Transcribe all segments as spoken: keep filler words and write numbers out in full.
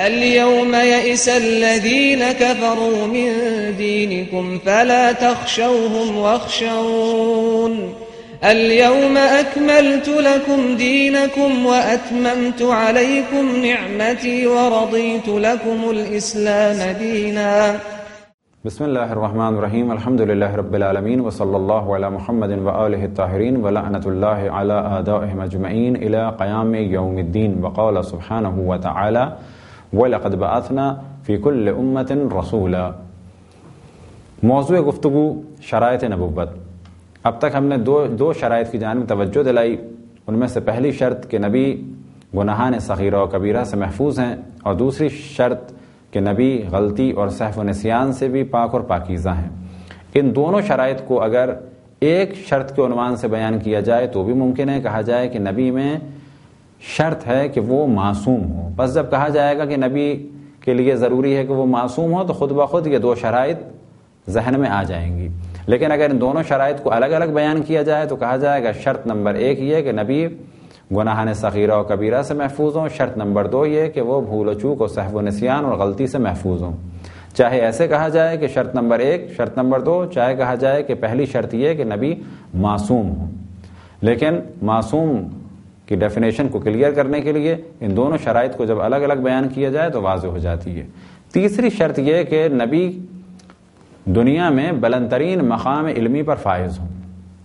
اليوم يئس الذين كفروا من دينكم فلا تخشوهم واخشون اليوم أكملت لكم دينكم وأتممت عليكم نعمتي ورضيت لكم الإسلام دينا. بسم اللہ الرحمن الرحیم. الحمد للہ رب العالمین وصلی اللہ علی محمد وآلہ الطاہرین ولعنۃ اللہ علی اعدائہم اجمعین الی قیام یوم الدین. وقال سبحانہ وتعالی وَلَقَدْ بَعَثْنَا فِي كُلِّ أُمَّةٍ رَسُولًا. موضوع گفتگو شرائط نبوت. اب تک ہم نے دو دو شرائط کی جانب توجہ دلائی. ان میں سے پہلی شرط کہ نبی گناہان صغیرہ و کبیرہ سے محفوظ ہیں، اور دوسری شرط کہ نبی غلطی اور سہو و نسیان سے بھی پاک اور پاکیزہ ہیں. ان دونوں شرائط کو اگر ایک شرط کے عنوان سے بیان کیا جائے تو بھی ممکن ہے کہا جائے کہ نبی میں شرط ہے کہ وہ معصوم ہو. بس جب کہا جائے گا کہ نبی کے لیے ضروری ہے کہ وہ معصوم ہو تو خود بخود یہ دو شرائط ذہن میں آ جائیں گی. لیکن اگر ان دونوں شرائط کو الگ الگ بیان کیا جائے تو کہا جائے گا شرط نمبر ایک یہ کہ نبی گناہان صغیرہ و کبیرہ سے محفوظ ہوں، شرط نمبر دو یہ کہ وہ بھول و چوک و سہو و نسیان اور غلطی سے محفوظ ہوں. چاہے ایسے کہا جائے کہ شرط نمبر ایک، شرط نمبر دو، چاہے کہا جائے کہ پہلی شرط یہ کہ نبی معصوم ہوں. لیکن معصوم کی ڈیفینیشن کو کلیئر کرنے کے لیے ان دونوں شرائط کو جب الگ الگ بیان کیا جائے تو واضح ہو جاتی ہے. تیسری شرط یہ کہ نبی دنیا میں بلند ترین مقام علمی پر فائز ہوں.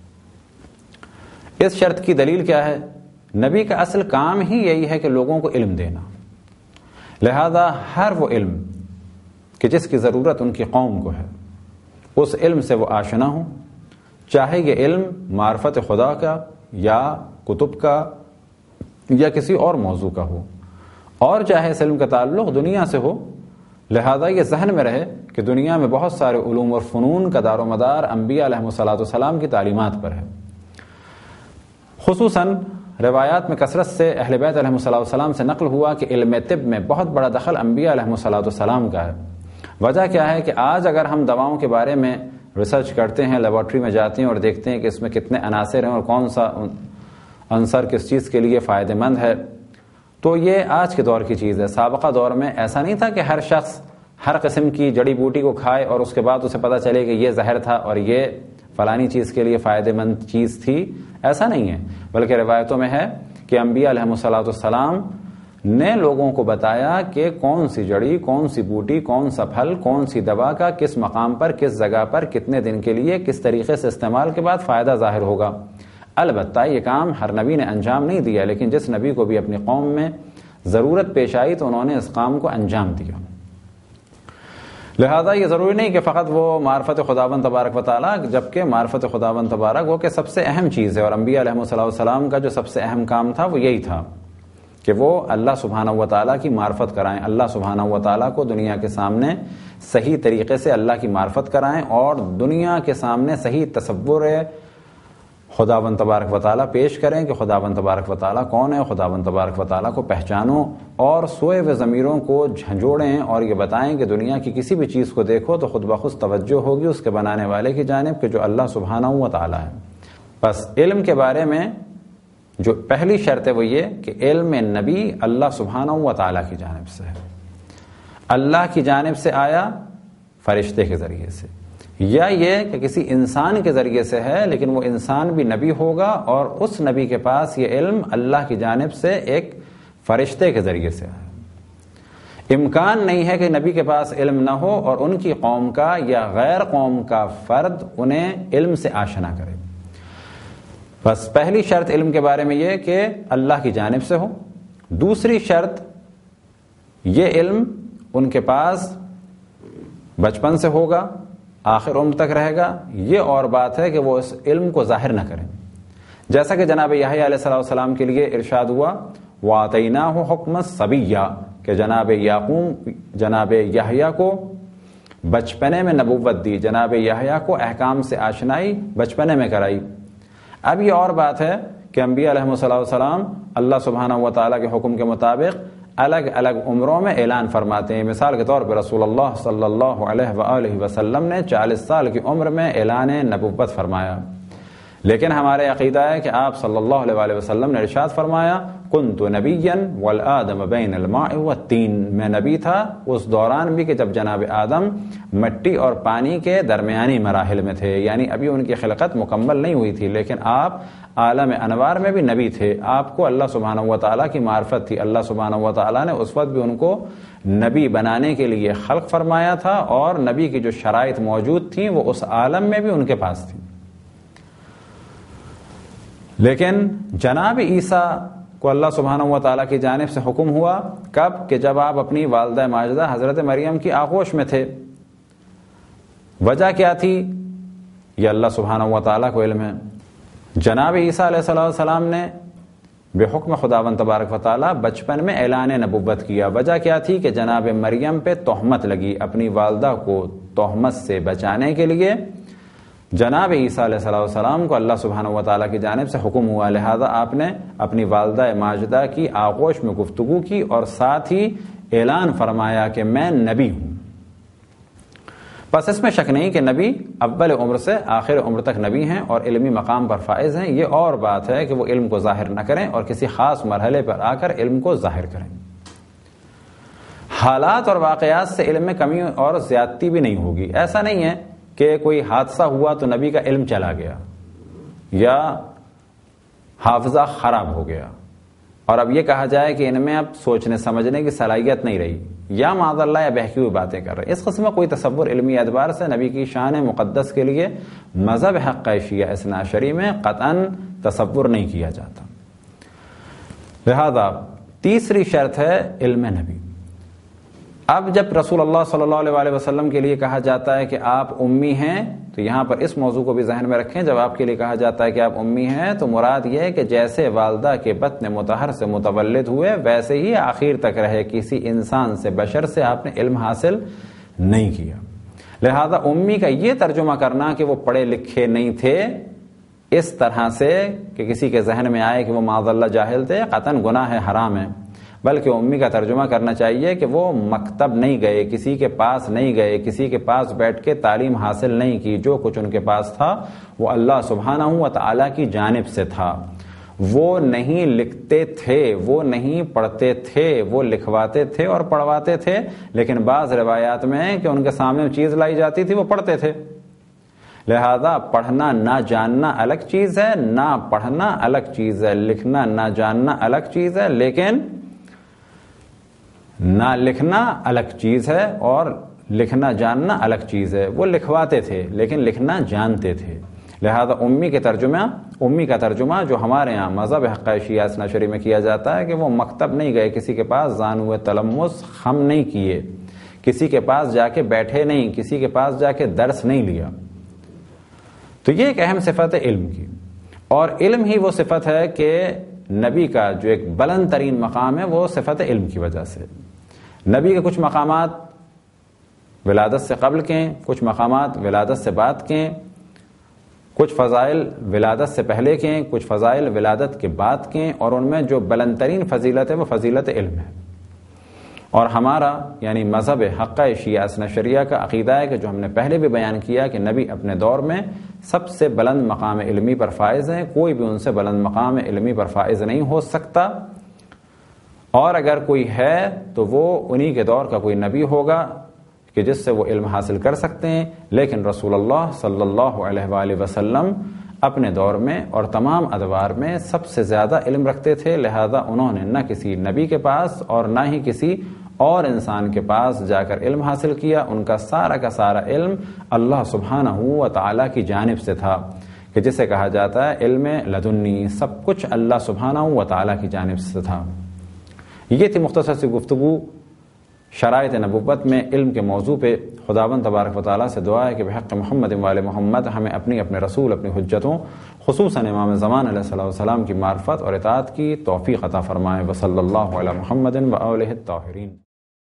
اس شرط کی دلیل کیا ہے؟ نبی کا اصل کام ہی یہی ہے کہ لوگوں کو علم دینا. لہذا ہر وہ علم کہ جس کی ضرورت ان کی قوم کو ہے اس علم سے وہ آشنا ہوں، چاہے یہ علم معرفت خدا کا یا کتب کا یا کسی اور موضوع کا ہو، اور چاہے اس علم کا تعلق دنیا سے ہو. لہذا یہ ذہن میں رہے کہ دنیا میں بہت سارے علوم اور فنون کا دار و مدار انبیاء علیہ الصلوۃ والسلام کی تعلیمات پر ہے. خصوصاً روایات میں کثرت سے اہل بیت علیہ الصلوۃ والسلام سے نقل ہوا کہ علم طب میں بہت بڑا دخل انبیاء علیہ الصلوۃ والسلام کا ہے. وجہ کیا ہے کہ آج اگر ہم دواؤں کے بارے میں ریسرچ کرتے ہیں، لیبارٹری میں جاتے ہیں اور دیکھتے ہیں کہ اس میں کتنے عناصر ہیں اور کون سا عنصر کس چیز کے لیے فائدہ مند ہے، تو یہ آج کے دور کی چیز ہے. سابقہ دور میں ایسا نہیں تھا کہ ہر شخص ہر قسم کی جڑی بوٹی کو کھائے اور اس کے بعد اسے پتہ چلے کہ یہ زہر تھا اور یہ فلانی چیز کے لیے فائدہ مند چیز تھی. ایسا نہیں ہے، بلکہ روایتوں میں ہے کہ انبیاء علیہ الصلوۃ والسلام نے لوگوں کو بتایا کہ کون سی جڑی، کون سی بوٹی، کون سا پھل، کون سی دوا کا کس مقام پر، کس جگہ پر، کتنے دن کے لیے، کس طریقے سے استعمال کے بعد فائدہ ظاہر ہوگا. البتہ یہ کام ہر نبی نے انجام نہیں دیا، لیکن جس نبی کو بھی اپنی قوم میں ضرورت پیش آئی تو انہوں نے اس کام کو انجام دیا. لہذا یہ ضروری نہیں کہ فقط وہ معرفت خداوند تبارک و تعالیٰ، جبکہ معرفت خداوند تبارک وہ کہ سب سے اہم چیز ہے، اور انبیاء علیہ الصلوۃ والسلام کا جو سب سے اہم کام تھا وہ یہی تھا کہ وہ اللہ سبحانہ و تعالیٰ کی معرفت کرائیں، اللہ سبحانہ و تعالیٰ کو دنیا کے سامنے صحیح طریقے سے اللہ کی معرفت کرائیں اور دنیا کے سامنے صحیح تصور خداوند تبارک و تعالیٰ پیش کریں کہ خداوند تبارک و تعالیٰ کون ہے. خداوند تبارک و تعالیٰ کو پہچانو اور سوئے ہوئے ضمیروں کو جھنجھوڑیں اور یہ بتائیں کہ دنیا کی کسی بھی چیز کو دیکھو تو خود بخود توجہ ہوگی اس کے بنانے والے کی جانب کہ جو اللہ سبحانہ و تعالیٰ ہے. بس علم کے بارے میں جو پہلی شرط ہے وہ یہ کہ علم نبی اللہ سبحانہ و تعالیٰ کی جانب سے ہے. اللہ کی جانب سے آیا فرشتے کے ذریعے سے، یا یہ کہ کسی انسان کے ذریعے سے ہے لیکن وہ انسان بھی نبی ہوگا اور اس نبی کے پاس یہ علم اللہ کی جانب سے ایک فرشتے کے ذریعے سے ہے. امکان نہیں ہے کہ نبی کے پاس علم نہ ہو اور ان کی قوم کا یا غیر قوم کا فرد انہیں علم سے آشنا کرے. بس پہلی شرط علم کے بارے میں یہ کہ اللہ کی جانب سے ہو. دوسری شرط یہ علم ان کے پاس بچپن سے ہوگا، آخر عمر تک رہے گا. یہ اور بات ہے کہ وہ اس علم کو ظاہر نہ کریں، جیسا کہ جناب یحییٰ علیہ السلام کے لیے ارشاد ہوا وَآتَيْنَاهُ حُکْمًا صَبِيًّا کہ جناب یعقوب جناب یحییٰ کو بچپنے میں نبوت دی، جناب یحییٰ کو احکام سے آشنائی بچپنے میں کرائی. اب یہ اور بات ہے کہ انبیاء علیہ السلام اللہ سبحانہ و تعالیٰ کے حکم کے مطابق الگ الگ عمروں میں اعلان فرماتے ہیں. مثال کے طور پر رسول اللہ صلی اللہ علیہ وآلہ وسلم نے چالیس سال کی عمر میں اعلان نبوت فرمایا، لیکن ہمارے عقیدہ ہے کہ آپ صلی اللہ علیہ وآلہ وسلم نے ارشاد فرمایا کنت نبیا والآدم بین الماء والتین، میں نبی تھا اس دوران بھی کہ جب جناب آدم مٹی اور پانی کے درمیانی مراحل میں تھے، یعنی ابھی ان کی خلقت مکمل نہیں ہوئی تھی، لیکن آپ عالم انوار میں بھی نبی تھے، آپ کو اللہ سبحانہ و تعالیٰ کی معرفت تھی، اللہ سبحانہ و تعالیٰ نے اس وقت بھی ان کو نبی بنانے کے لیے خلق فرمایا تھا، اور نبی کی جو شرائط موجود تھیں وہ اس عالم میں بھی ان کے پاس تھیں۔ لیکن جناب عیسیٰ کو اللہ سبحانہ و تعالیٰ کی جانب سے حکم ہوا کب؟ کہ جب آپ اپنی والدہ ماجدہ حضرت مریم کی آغوش میں تھے۔ وجہ کیا تھی یہ اللہ سبحانہ و تعالیٰ کو علم ہے۔ جناب عیسیٰ علیہ السلام نے بے حکم خداوند تبارک و تعالیٰ بچپن میں اعلان نبوت کیا۔ وجہ کیا تھی کہ جناب مریم پہ تہمت لگی، اپنی والدہ کو تہمت سے بچانے کے لیے جناب عیسیٰ علیہ السلام کو اللہ سبحانہ و تعالیٰ کی جانب سے حکم ہوا، لہذا آپ نے اپنی والدہ ماجدہ کی آغوش میں گفتگو کی اور ساتھ ہی اعلان فرمایا کہ میں نبی ہوں۔ بس اس میں شک نہیں کہ نبی اول عمر سے آخر عمر تک نبی ہیں اور علمی مقام پر فائز ہیں، یہ اور بات ہے کہ وہ علم کو ظاہر نہ کریں اور کسی خاص مرحلے پر آ کر علم کو ظاہر کریں۔ حالات اور واقعات سے علم میں کمی اور زیادتی بھی نہیں ہوگی۔ ایسا نہیں ہے کہ کوئی حادثہ ہوا تو نبی کا علم چلا گیا یا حافظہ خراب ہو گیا اور اب یہ کہا جائے کہ ان میں اب سوچنے سمجھنے کی صلاحیت نہیں رہی، یا معاذ اللہ یا بہکی ہوئی باتیں کر رہے۔ اس قسم کا کوئی تصور علمی اعتبار سے نبی کی شان مقدس کے لیے مذہب حق شیعہ اثنا عشری میں قطعاً تصور نہیں کیا جاتا۔ لہذا تیسری شرط ہے علم نبی۔ اب جب رسول اللہ صلی اللہ علیہ وآلہ وسلم کے لیے کہا جاتا ہے کہ آپ امی ہیں، تو یہاں پر اس موضوع کو بھی ذہن میں رکھیں، جب آپ کے لیے کہا جاتا ہے کہ آپ امی ہیں تو مراد یہ ہے کہ جیسے والدہ کے بطن مطہر سے متولد ہوئے ویسے ہی آخر تک رہے، کسی انسان سے بشر سے آپ نے علم حاصل نہیں کیا۔ لہذا امی کا یہ ترجمہ کرنا کہ وہ پڑھے لکھے نہیں تھے اس طرح سے کہ کسی کے ذہن میں آئے کہ وہ معاذ اللہ جاہل تھے، قطعاً گناہ ہے، حرام ہے، بلکہ امی کا ترجمہ کرنا چاہیے کہ وہ مکتب نہیں گئے، کسی کے پاس نہیں گئے، کسی کے پاس بیٹھ کے تعلیم حاصل نہیں کی، جو کچھ ان کے پاس تھا وہ اللہ سبحانہ و تعالیٰ کی جانب سے تھا۔ وہ نہیں لکھتے تھے، وہ نہیں پڑھتے تھے، وہ لکھواتے تھے اور پڑھواتے تھے، لیکن بعض روایات میں کہ ان کے سامنے چیز لائی جاتی تھی وہ پڑھتے تھے۔ لہذا پڑھنا نہ جاننا الگ چیز ہے، نہ پڑھنا الگ چیز ہے، لکھنا نہ جاننا الگ چیز ہے، لیکن نہ لکھنا الگ چیز ہے اور لکھنا جاننا الگ چیز ہے۔ وہ لکھواتے تھے لیکن لکھنا جانتے تھے۔ لہذا امی کے ترجمہ امی کا ترجمہ جو ہمارے ہاں مذہب حق شیعہ اثنا عشری میں کیا جاتا ہے کہ وہ مکتب نہیں گئے، کسی کے پاس زانو تلمس خم نہیں کیے، کسی کے پاس جا کے بیٹھے نہیں، کسی کے پاس جا کے درس نہیں لیا، تو یہ ایک اہم صفت ہے علم کی۔ اور علم ہی وہ صفت ہے کہ نبی کا جو ایک بلند ترین مقام ہے وہ صفت علم کی وجہ سے۔ نبی کے کچھ مقامات ولادت سے قبل کے، کچھ مقامات ولادت سے بعد کے، کچھ فضائل ولادت سے پہلے کے، کچھ فضائل ولادت کے بعد کے، اور ان میں جو بلند ترین فضیلت ہے وہ فضیلت علم ہے۔ اور ہمارا یعنی مذہب حق شیعہ اثنا عشریہ کا عقیدہ ہے کہ جو ہم نے پہلے بھی بیان کیا کہ نبی اپنے دور میں سب سے بلند مقام علمی پر فائز ہیں، کوئی بھی ان سے بلند مقام علمی پر فائز نہیں ہو سکتا، اور اگر کوئی ہے تو وہ انہی کے دور کا کوئی نبی ہوگا کہ جس سے وہ علم حاصل کر سکتے ہیں۔ لیکن رسول اللہ صلی اللہ علیہ وآلہ وسلم اپنے دور میں اور تمام ادوار میں سب سے زیادہ علم رکھتے تھے، لہذا انہوں نے نہ کسی نبی کے پاس اور نہ ہی کسی اور انسان کے پاس جا کر علم حاصل کیا، ان کا سارا کا سارا علم اللہ سبحانہ و تعالیٰ کی جانب سے تھا، کہ جسے کہا جاتا ہے علم لدنی، سب کچھ اللہ سبحانہ و تعالیٰ کی جانب سے تھا۔ یہ تھی مختصر سی گفتگو شرائط نبوت میں علم کے موضوع پہ۔ خداوند تبارک و تعالیٰ سے دعا ہے کہ بحق محمد وآل محمد ہمیں اپنی اپنے رسول اپنی حجتوں خصوصاً امام زمان علیہ السلام کی معرفت اور اطاعت کی توفیق عطا فرمائے۔ وصلی اللہ علی محمد وآلہ الطاہرین۔